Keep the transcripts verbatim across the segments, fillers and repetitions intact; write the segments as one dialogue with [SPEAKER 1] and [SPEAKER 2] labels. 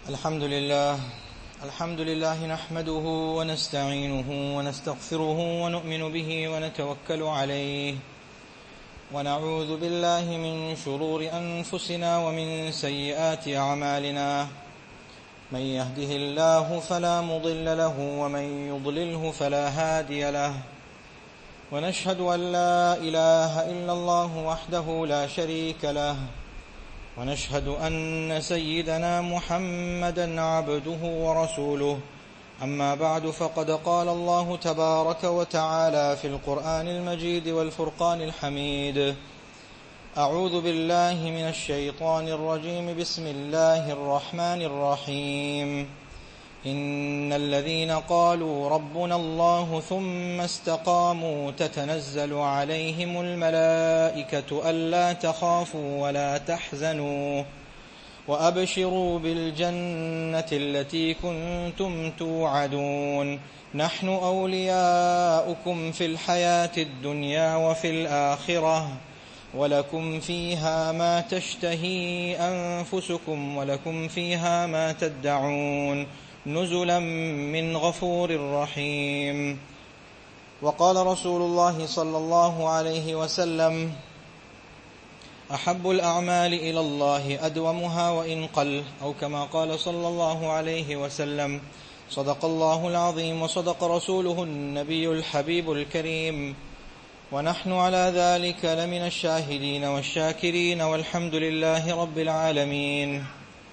[SPEAKER 1] الحمد لله الحمد لله نحمده ونستعينه ونستغفره ونؤمن به ونتوكل عليه ونعوذ بالله من شرور أنفسنا ومن سيئات أعمالنا من يهده الله فلا مضل له ومن يضلله فلا هادي له ونشهد أن لا إله إلا الله وحده لا شريك له ونشهد أن سيدنا محمدا عبده ورسوله أما بعد فقد قال الله تبارك وتعالى في القرآن المجيد والفرقان الحميد أعوذ بالله من الشيطان الرجيم بسم الله الرحمن الرحيم إن الذين قالوا ربنا الله ثم استقاموا تتنزل عليهم الملائكة ألا تخافوا ولا تحزنوا وأبشروا بالجنة التي كنتم توعدون نحن أولياؤكم في الحياة الدنيا وفي الآخرة ولكم فيها ما تشتهي أنفسكم ولكم فيها ما تدعون نزلا من غفور رحيم. وقال رسول الله صلى الله عليه وسلم أحب الأعمال إلى الله أدومها وإن قل أو كما قال صلى الله عليه وسلم صدق الله العظيم وصدق رسوله النبي الحبيب الكريم ونحن على ذلك لمن الشاهدين والشاكرين والحمد لله رب العالمين.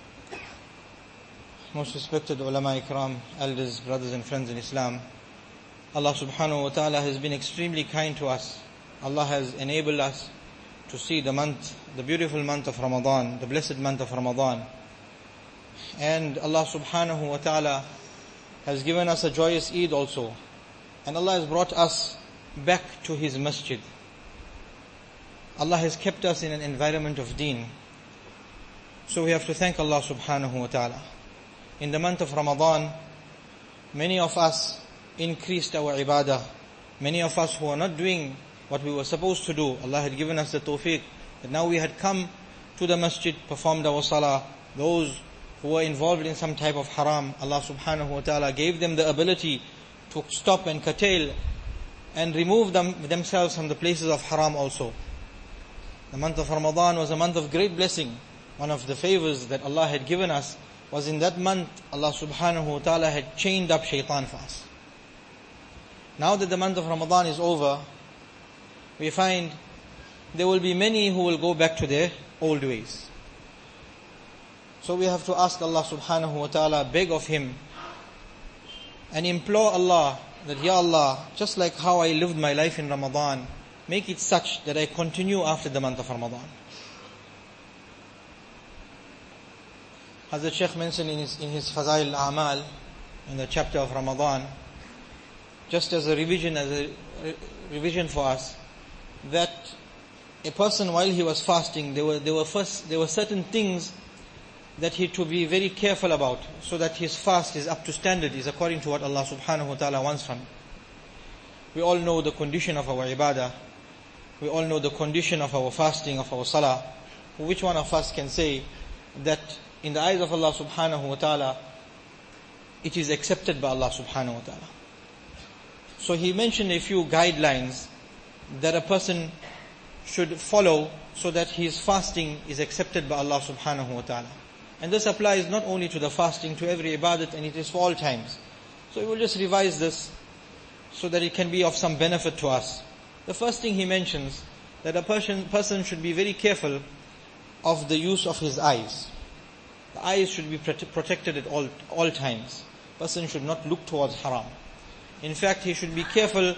[SPEAKER 1] Most respected ulama ikram, elders, brothers and friends in Islam, Allah subhanahu wa ta'ala has been extremely kind to us. Allah has enabled us to see the month, the beautiful month of Ramadan, the blessed month of Ramadan. And Allah subhanahu wa ta'ala has given us a joyous Eid also. And Allah has brought us back to His masjid. Allah has kept us in an environment of deen. So we have to thank Allah subhanahu wa ta'ala. In the month of Ramadan, many of us increased our ibadah. Many of us who are not doing what we were supposed to do, Allah had given us the tawfiq that now we had come to the masjid, performed our salah. Those who were involved in some type of haram, Allah subhanahu wa ta'ala gave them the ability to stop and curtail and remove them themselves from the places of haram also. The month of Ramadan was a month of great blessing. One of the favors that Allah had given us was in that month Allah subhanahu wa ta'ala had chained up shaitan for us. Now that the month of Ramadan is over, we find there will be many who will go back to their old ways. So we have to ask Allah subhanahu wa ta'ala, beg of Him and implore Allah that, Ya Allah, just like how I lived my life in Ramadan, make it such that I continue after the month of Ramadan. Hazrat Shaykh mentioned in his, in his Fazail al-A'mal, in the chapter of Ramadan, just as a revision, as a re- revision for us, that a person while he was fasting, there were, there were first, there were certain things that he had to be very careful about, so that his fast is up to standard, is according to what Allah subhanahu wa ta'ala wants from him. We all know the condition of our ibadah. We all know the condition of our fasting, of our salah. Which one of us can say that in the eyes of Allah subhanahu wa ta'ala, it is accepted by Allah subhanahu wa ta'ala? So he mentioned a few guidelines that a person should follow so that his fasting is accepted by Allah subhanahu wa ta'ala. And this applies not only to the fasting, to every ibadat, and it is for all times. So we will just revise this so that it can be of some benefit to us. The first thing he mentions, that a person, person should be very careful of the use of his eyes. The eyes should be prote- protected at all, all times. Person should not look towards haram. In fact, he should be careful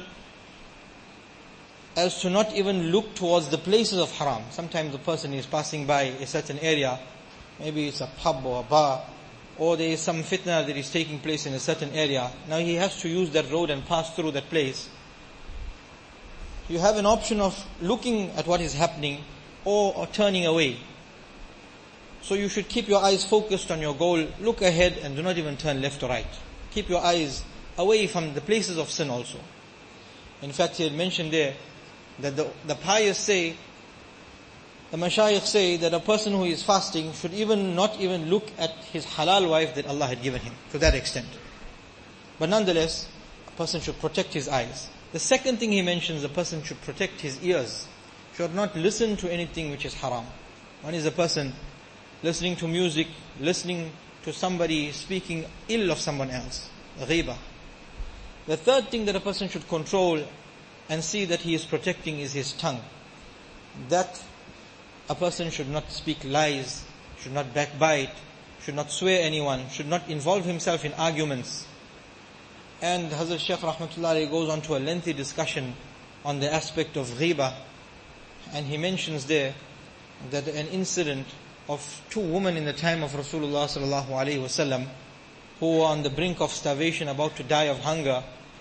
[SPEAKER 1] as to not even look towards the places of haram. Sometimes the person is passing by a certain area, maybe it's a pub or a bar, or there is some fitna that is taking place in a certain area. Now he has to use that road and pass through that place. You have an option of looking at what is happening or, or turning away. So you should keep your eyes focused on your goal. Look ahead and do not even turn left or right. Keep your eyes away from the places of sin also. In fact, he had mentioned there that the, the pious say The mashayikh say that a person who is fasting should even not even look at his halal wife that Allah had given him, to that extent. But nonetheless, a person should protect his eyes. The second thing he mentions, a person should protect his ears. Should not listen to anything which is haram. One is a person listening to music, listening to somebody speaking ill of someone else, ghibah. The third thing that a person should control and see that he is protecting is his tongue. That a person should not speak lies, should not backbite, should not swear anyone, should not involve himself in arguments. And Hazrat Shaykh Rahmatullah goes on to a lengthy discussion on the aspect of ghibah. And he mentions there that an incident of two women in the time of Rasulullah sallallahu alaihi wasallam who were on the brink of starvation, about to die of hunger.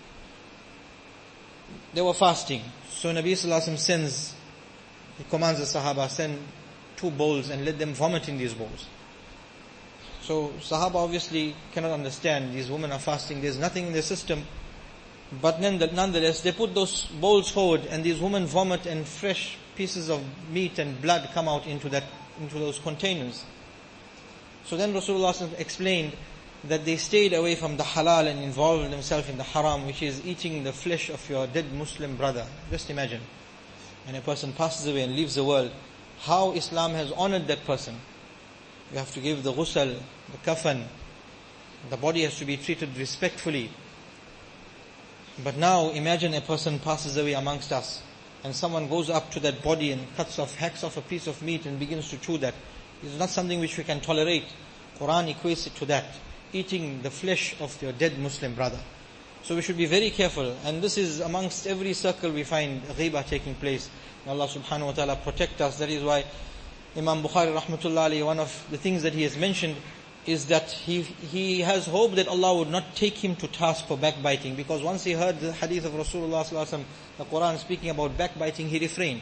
[SPEAKER 1] They were fasting. So Nabi sallallahu alaihi wasallam sends, he commands the Sahaba, send two bowls and let them vomit in these bowls. So Sahaba obviously cannot understand, these women are fasting, there's nothing in their system. But nonetheless, they put those bowls forward and these women vomit and fresh pieces of meat and blood come out into that, into those containers. So then Rasulullah explained that they stayed away from the halal and involved themselves in the haram, which is eating the flesh of your dead Muslim brother. Just imagine, when a person passes away and leaves the world, how Islam has honored that person. You have to give the ghusl, the kafan, the body has to be treated respectfully. But now imagine a person passes away amongst us and someone goes up to that body and cuts off, hacks off a piece of meat and begins to chew that. It's not something which we can tolerate. Quran equates it to that, eating the flesh of your dead Muslim brother. So we should be very careful, and this is amongst every circle we find ghibah taking place. May Allah subhanahu wa ta'ala protect us. That is why Imam Bukhari rahmatullah alayhi, one of the things that he has mentioned is that he he has hope that Allah would not take him to task for backbiting, because once he heard the hadith of Rasulullah sallallahu alaihi wasallam, the Quran speaking about backbiting, he refrained.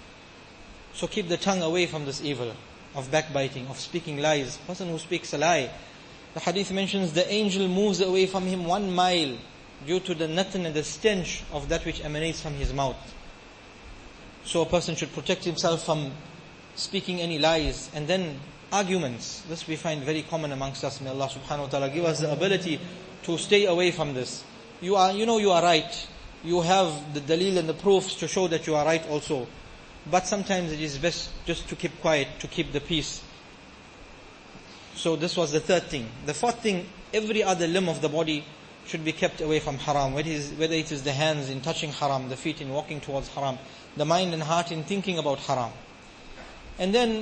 [SPEAKER 1] So keep the tongue away from this evil of backbiting, of speaking lies. Person who speaks a lie, the hadith mentions the angel moves away from him one mile due to the natn and the stench of that which emanates from his mouth. So a person should protect himself from speaking any lies. And then arguments, this we find very common amongst us. May Allah subhanahu wa ta'ala give us the ability to stay away from this. You are, you know you are right. You have the dalil and the proofs to show that you are right also. But sometimes it is best just to keep quiet, to keep the peace. So this was the third thing. The fourth thing, every other limb of the body should be kept away from haram. Whether it is, whether it is the hands in touching haram, the feet in walking towards haram, the mind and heart in thinking about haram. And then,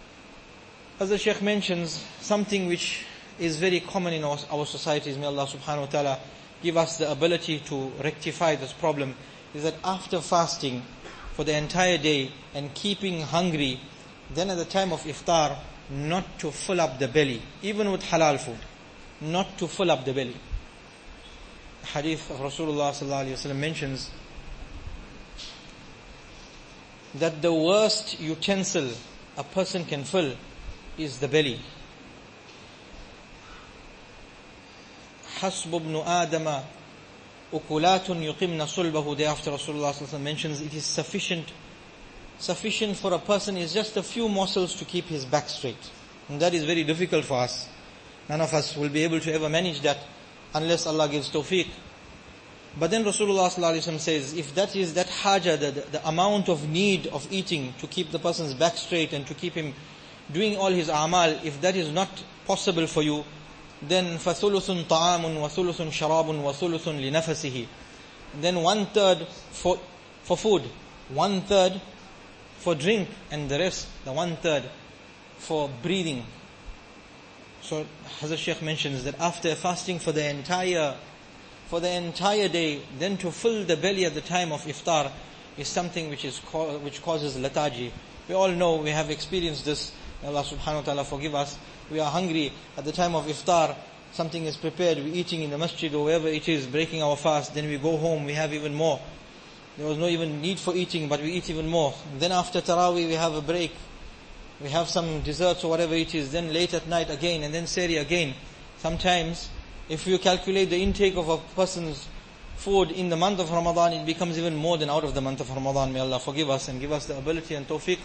[SPEAKER 1] as the Shaykh mentions, something which is very common in our, our societies, may Allah subhanahu wa ta'ala give us the ability to rectify this problem, is that after fasting for the entire day and keeping hungry, then at the time of iftar, not to fill up the belly, even with halal food, not to fill up the belly. Hadith of Rasulullah sallallahu alaihi wasallam mentions that the worst utensil a person can fill is the belly. حسب ابن آدم أكلات يقمن صلبه. Thereafter Rasulullah sallallahu alaihi wasallam mentions it is sufficient Sufficient for a person is just a few morsels to keep his back straight. And that is very difficult for us. None of us will be able to ever manage that unless Allah gives tawfiq. But then Rasulullah sallallahu alaihi wasallam says, if that is that haja, the, the, the amount of need of eating to keep the person's back straight and to keep him doing all his a'mal, if that is not possible for you, then فَثُلُثٌ طَعَامٌ وَثُلُثٌ شَرَابٌ وَثُلُثٌ لِنَفَسِهِ. Then one third for, for food, one third for drink, and the rest, the one third, for breathing. So Hazrat Shaykh mentions that after fasting for the entire for the entire day, then to fill the belly at the time of iftar is something which is which causes lethargy. We all know, we have experienced this. May Allah subhanahu wa ta'ala forgive us. We are hungry at the time of iftar, something is prepared, we're eating in the masjid or wherever it is, breaking our fast, then we go home, we have even more. There was no even need for eating, but we eat even more. And then after Taraweeh we have a break. We have some desserts or whatever it is. Then late at night again, and then Sehri again. Sometimes, if you calculate the intake of a person's food in the month of Ramadan, it becomes even more than out of the month of Ramadan. May Allah forgive us and give us the ability and tawfiq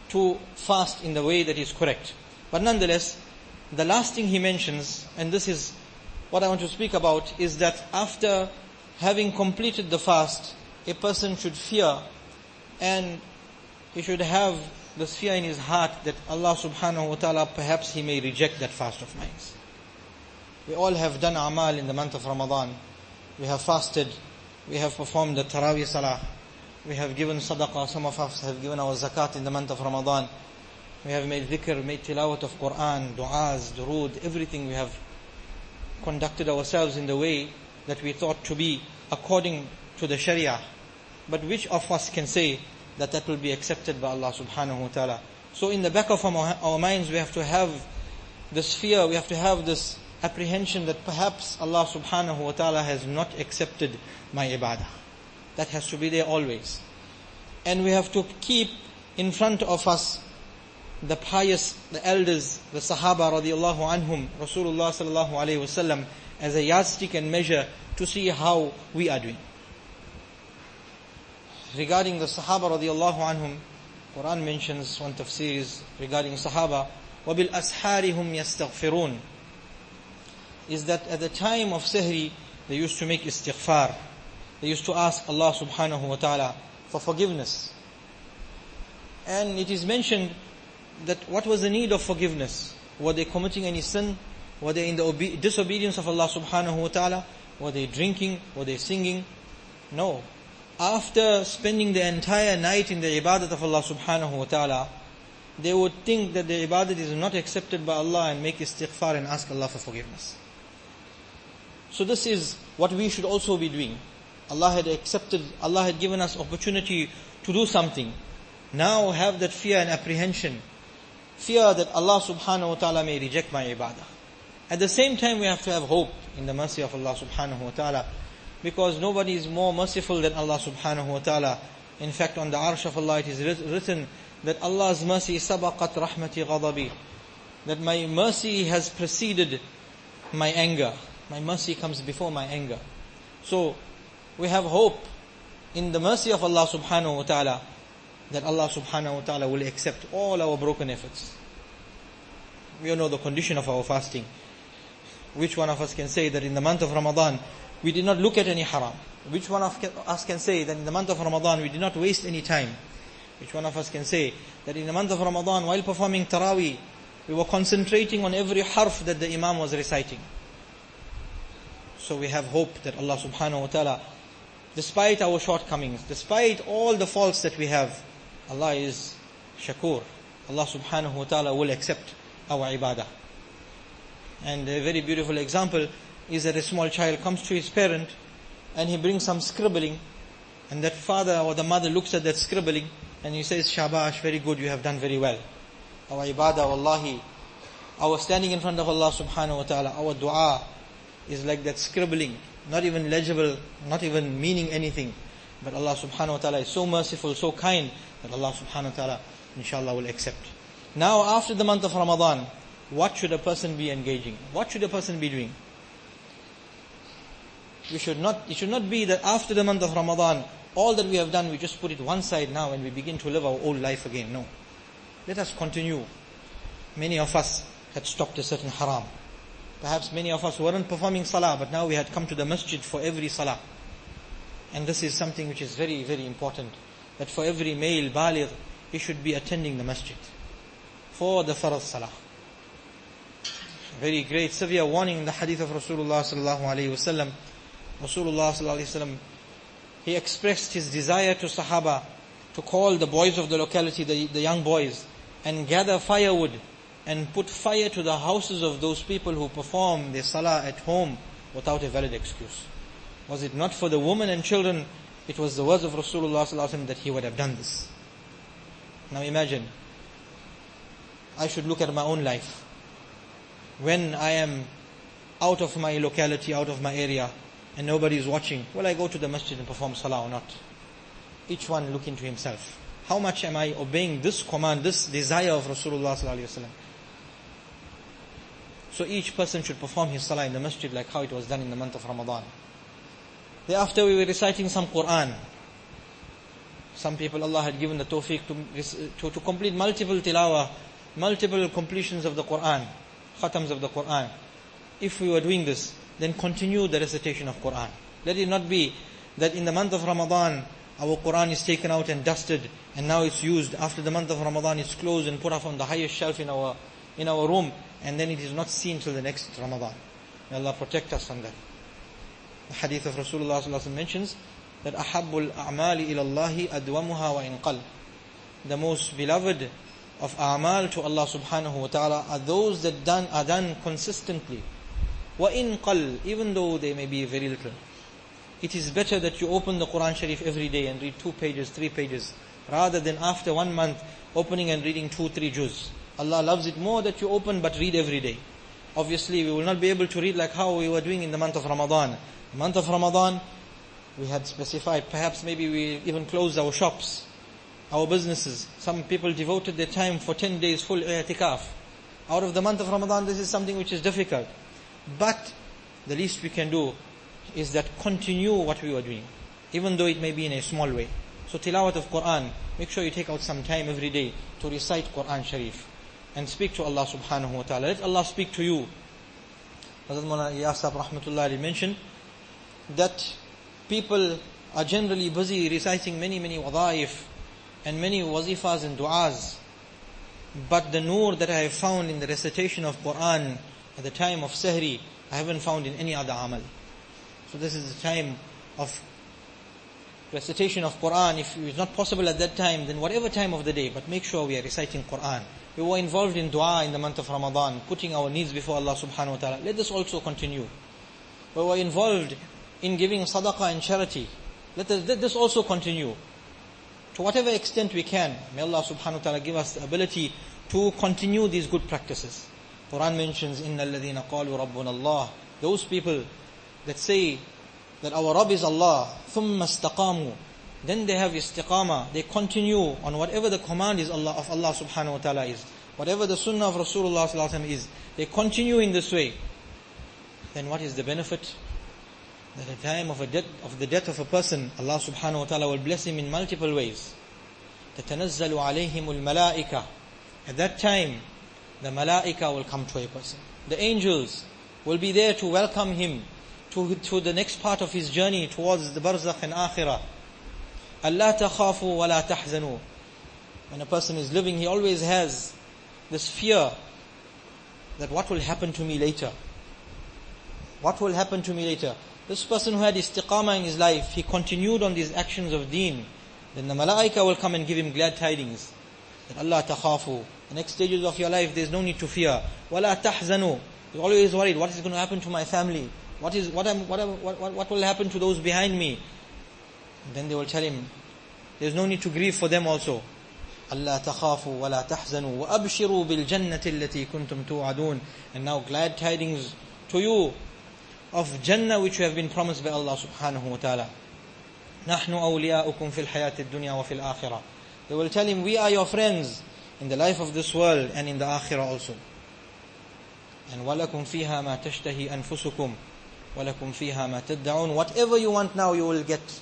[SPEAKER 1] to fast in the way that is correct. But nonetheless, the last thing he mentions, and this is what I want to speak about, is that after having completed the fast, a person should fear, and he should have this fear in his heart that Allah subhanahu wa ta'ala, perhaps he may reject that fast of mine. We all have done amal in the month of Ramadan. We have fasted, we have performed the Taraweeh Salah, we have given sadaqah, some of us have given our zakat in the month of Ramadan. We have made dhikr, made tilawat of Quran, du'as, durood, everything. We have conducted ourselves in the way that we thought to be according to the Sharia. But which of us can say that that will be accepted by Allah subhanahu wa ta'ala? So in the back of our, our minds we have to have this fear, we have to have this apprehension that perhaps Allah subhanahu wa ta'ala has not accepted my ibadah. That has to be there always. And we have to keep in front of us the pious, the elders, the Sahaba radiallahu anhum, Rasulullah sallallahu alayhi wasallam, as a yardstick and measure to see how we are doing. Regarding the Sahaba radiallahu anhum, Quran mentions one tafsir is regarding Sahaba, وَبِالْأَسْحَارِ هُمْ يَسْتَغْفِرُونَ, is that at the time of Sahri, they used to make istighfar. They used to ask Allah subhanahu wa ta'ala for forgiveness. And it is mentioned that what was the need of forgiveness? Were they committing any sin? Were they in the obe- disobedience of Allah subhanahu wa ta'ala? Were they drinking? Were they singing? No. After spending the entire night in the ibadat of Allah subhanahu wa ta'ala, they would think that the ibadat is not accepted by Allah and make istighfar and ask Allah for forgiveness. So this is what we should also be doing. Allah had accepted, Allah had given us opportunity to do something. Now have that fear and apprehension. Fear that Allah subhanahu wa ta'ala may reject my ibadah. At the same time we have to have hope in the mercy of Allah subhanahu wa ta'ala, because nobody is more merciful than Allah subhanahu wa ta'ala. In fact, on the arsh of Allah it is written that Allah's mercy sabaqat rahmati ghadabi, that my mercy has preceded my anger. My mercy comes before my anger. So we have hope in the mercy of Allah subhanahu wa ta'ala that Allah subhanahu wa ta'ala will accept all our broken efforts. We all know the condition of our fasting. Which one of us can say that in the month of Ramadan we did not look at any haram? Which one of us can say that in the month of Ramadan we did not waste any time? Which one of us can say that in the month of Ramadan while performing Taraweeh we were concentrating on every harf that the Imam was reciting? So we have hope that Allah subhanahu wa ta'ala, despite our shortcomings, despite all the faults that we have, Allah is shakur. Allah subhanahu wa ta'ala will accept our ibadah. And a very beautiful example is that a small child comes to his parent and he brings some scribbling, and that father or the mother looks at that scribbling and he says, Shabash, very good, you have done very well. Our ibadah, wallahi, our standing in front of Allah subhanahu wa ta'ala, our dua is like that scribbling, not even legible, not even meaning anything. But Allah subhanahu wa ta'ala is so merciful, so kind, that Allah subhanahu wa ta'ala inshallah will accept. Now after the month of Ramadan, what should a person be engaging? What should a person be doing? We should not, it should not be that after the month of Ramadan, all that we have done, we just put it one side now and we begin to live our old life again. No. Let us continue. Many of us had stopped a certain haram. Perhaps many of us weren't performing salah, but now we had come to the masjid for every salah. And this is something which is very, very important. That for every male baligh, he should be attending the masjid for the farz salah. Very great, severe warning in the hadith of Rasulullah sallallahu alaihi wasallam. Rasulullah sallallahu alaihi wasallam, he expressed his desire to Sahaba to call the boys of the locality, the, the young boys, and gather firewood and put fire to the houses of those people who perform their salah at home without a valid excuse. Was it not for the women and children, it was the words of Rasulullah sallallahu alaihi wasallam that he would have done this. Now imagine, I should look at my own life. When I am out of my locality, out of my area, and nobody is watching, will I go to the masjid and perform salah or not? Each one look into himself. How much am I obeying this command, this desire of Rasulullah sallallahu alaihi wasallam? So each person should perform his salah in the masjid like how it was done in the month of Ramadan. Thereafter we were reciting some Quran. some people Allah had given the tawfiq to, to, to complete multiple tilawah, multiple completions of the Quran, khatams of the Quran. If we were doing this, then continue the recitation of Quran. Let it not be that in the month of Ramadan, our Quran is taken out and dusted, and now it's used. After the month of Ramadan, it's closed and put up on the highest shelf in our in our room, and then it is not seen till the next Ramadan. May Allah protect us from that. The hadith of Rasulullah sallallahu alaihi wasallam mentions that أَحَبُّ الْأَعْمَالِ إِلَى اللَّهِ أَدْوَمُهَا وَإِنْ قَلَّ. The most beloved of a'mal to Allah subhanahu wa ta'ala are those that done, are done consistently. وَإِنْ قَلَّ, even though they may be very little. It is better that you open the Quran Sharif every day and read two pages, three pages, rather than after one month opening and reading two, three juz. Allah loves it more that you open but read every day. Obviously, we will not be able to read like how we were doing in the month of Ramadan. The month of Ramadan, we had specified, perhaps maybe we even closed our shops, our businesses. Some people devoted their time for ten days full i'tikaf. Out of the month of Ramadan, this is something which is difficult. But the least we can do is that continue what we were doing, even though it may be in a small way. So tilawat of Quran, make sure you take out some time every day to recite Quran Sharif and speak to Allah subhanahu wa ta'ala. Let Allah speak to you. Hazrat Mawlana Iyas Sahib rahmatullah alayhi mentioned that people are generally busy reciting many, many wadaif and many wazifas and du'as. But the nur that I have found in the recitation of Quran at the time of Sahri, I haven't found in any other amal. So this is the time of recitation of Quran. If it's not possible at that time, then whatever time of the day, but make sure we are reciting Quran. We were involved in dua in the month of Ramadan, putting our needs before Allah subhanahu wa ta'ala. Let this also continue. We were involved in giving sadaqah and charity. Let this, let this also continue. To whatever extent we can, may Allah subhanahu wa ta'ala give us the ability to continue these good practices. Quran mentions, إِنَّ الَّذِينَ قَالُوا رَبُّنَا اللَّهِ. Those people that say that our Rabb is Allah, ثُمَّ اسْتَقَامُوا, then they have istiqamah, they continue on whatever the command is Allah of Allah subhanahu wa ta'ala is, whatever the sunnah of Rasulullah sallallahu alaihi wasallam is, they continue in this way. Then what is the benefit? At the time of, a death, of the death of a person, Allah subhanahu wa ta'ala will bless him in multiple ways. تَتَنَزَّلُ عَلَيْهِمُ الْمَلَائِكَةِ. At that time, the malaika will come to a person. The angels will be there to welcome him to, to the next part of his journey towards the barzakh and akhirah. أَلَّا تَخَافُوا وَلَا تَحْزَنُوا. When a person is living, he always has this fear that what will happen to me later? What will happen to me later? This person who had istiqamah in his life, he continued on these actions of deen. Then the malaika will come and give him glad tidings. That Allah takhafu. The next stages of your life, there is no need to fear. وَلَا تَحْزَنُوا. You're always worried, what is going to happen to my family? What is what am what, am, what, what what will happen to those behind me? And then they will tell him, there's no need to grieve for them also. أَلَّا تَخَافُوا وَلَا تَحْزَنُوا وَأَبْشِرُوا بِالْجَنَّةِ الَّتِي كُنْتُمْ تُوعَدُونَ. And now glad tidings to you of Jannah which you have been promised by Allah subhanahu wa ta'ala. نَحْنُ أَوْلِيَاؤُكُمْ فِي الْحَيَاةِ الدُّنْيَا وَفِي الْآخِرَةِ. They will tell him, we are your friends in the life of this world and in the akhirah also. And وَلَكُمْ فِيهَا مَا تَشْتَهِي أَنفُسُكُمْ وَلَكُمْ فِيهَا مَا تَدَّعُونَ. Whatever you want now, you will get.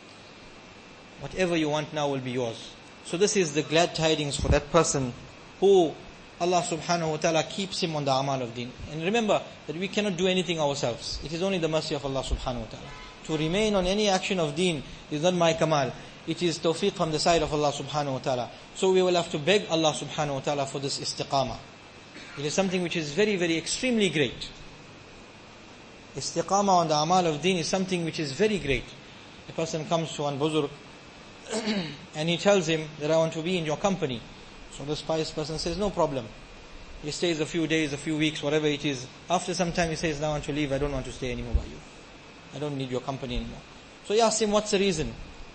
[SPEAKER 1] Whatever you want now will be yours. So this is the glad tidings for that person who Allah subhanahu wa ta'ala keeps him on the amal of deen. And remember that we cannot do anything ourselves. It is only the mercy of Allah subhanahu wa ta'ala. To remain on any action of deen is not my kamal. It is tawfiq from the side of Allah subhanahu wa ta'ala. So we will have to beg Allah subhanahu wa ta'ala for this istiqamah. It is something which is very, very extremely great. Istiqamah on the amal of deen is something which is very great. A person comes to one buzurg and he tells him that I want to be in your company. So this pious person says, no problem. He stays a few days, a few weeks, whatever it is. After some time he says, now I want to leave, I don't want to stay anymore by you. I don't need your company anymore. So he asks him, what's the reason?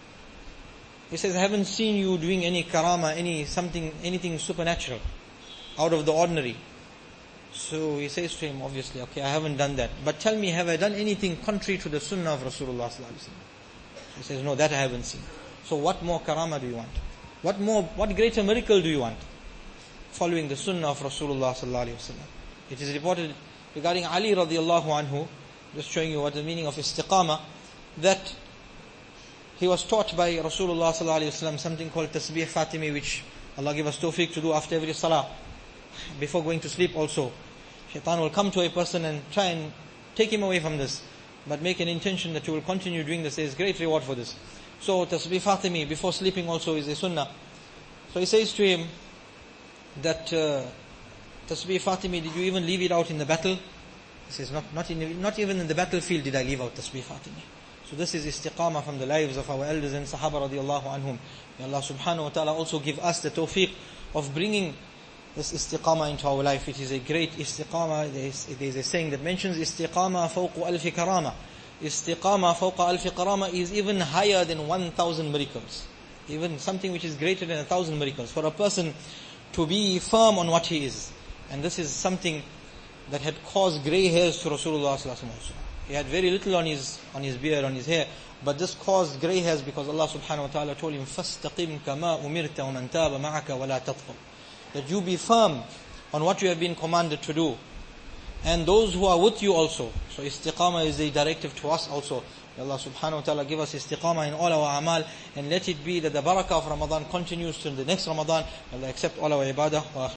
[SPEAKER 1] He says, I haven't seen you doing any karama, any something, anything supernatural, out of the ordinary. So he says to him, obviously, okay, I haven't done that. But tell me, have I done anything contrary to the sunnah of Rasulullah sallallahu alaihi wasallam? He says, no, that I haven't seen. So what more karama do you want? What more, what greater miracle do you want? Following the sunnah of Rasulullah sallallahu alaihi wasallam. It is reported regarding Ali radiallahu anhu, just showing you what the meaning of istiqamah, that he was taught by Rasulullah sallallahu alaihi wasallam something called Tasbih Fatimi, which Allah give us tawfiq to do after every salah, before going to sleep also. Shaitan will come to a person and try and take him away from this, but make an intention that you will continue doing this. There is great reward for this. So Tasbih Fatimi before sleeping also is a sunnah. So he says to him that uh, Tasbih Fatimi, did you even leave it out in the battle? He says, not, not, in, not even in the battlefield did I leave out Tasbih Fatimi. So this is istiqamah from the lives of our elders and Sahaba radiallahu anhum. May Allah subhanahu wa ta'ala also give us the tawfiq of bringing this istiqamah into our life. It is a great istiqamah. There is, there is a saying that mentions istiqamah fawqa alfi karama. Istiqamah fawqa alfi karama is even higher than one thousand miracles. Even something which is greater than a thousand miracles. For a person to be firm on what he is. And this is something that had caused grey hairs to Rasulullah sallallahu alaihi wasallam. He had very little on his on his beard, on his hair, but this caused grey hairs because Allah subhanahu wa ta'ala told him, فَاسْتَقِمْ كَمَا أُمِرْتَ وَمَنْ تَابَ مَعَكَ وَلَا تَطْغَوْا. That you be firm on what you have been commanded to do. And those who are with you also. So istiqamah is a directive to us also. May Allah subhanahu wa ta'ala give us istiqamah in all our amal, and let it be that the barakah of Ramadan continues till the next Ramadan. May Allah accept all our ibadah.